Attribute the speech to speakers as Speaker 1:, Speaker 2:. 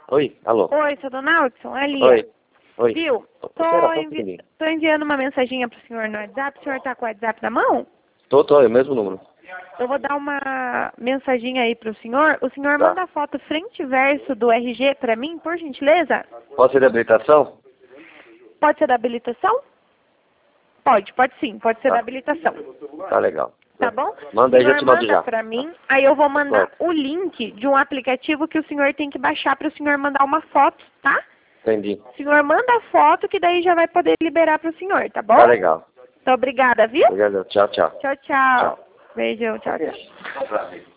Speaker 1: Oi, alô.
Speaker 2: Oi, seu Dona Aldson, é Lia.
Speaker 1: Oi. Oi.
Speaker 2: Viu? Tô enviando uma mensaginha pro senhor no WhatsApp. O senhor tá com o WhatsApp na mão?
Speaker 1: Tô, é o mesmo número.
Speaker 2: Eu vou dar uma mensaginha aí pro senhor. O senhor
Speaker 1: Tá.
Speaker 2: manda a foto frente e verso do RG pra mim, por gentileza?
Speaker 1: Pode ser de habilitação?
Speaker 2: Pode ser da habilitação? Pode sim, pode ser
Speaker 1: Tá.
Speaker 2: da habilitação.
Speaker 1: Tá legal.
Speaker 2: Tá bom?
Speaker 1: Manda aí,
Speaker 2: O
Speaker 1: já te
Speaker 2: senhor
Speaker 1: mando
Speaker 2: manda
Speaker 1: já.
Speaker 2: pra mim, aí eu vou mandar
Speaker 1: Certo.
Speaker 2: o link de um aplicativo que o senhor tem que baixar para o senhor mandar uma foto, tá?
Speaker 1: Entendi.
Speaker 2: O senhor manda a foto que daí já vai poder liberar pro senhor, tá bom?
Speaker 1: Tá legal.
Speaker 2: Muito obrigada, viu?
Speaker 1: Obrigado. Tchau, tchau.
Speaker 2: Tchau, tchau. Beijão, tchau, tchau.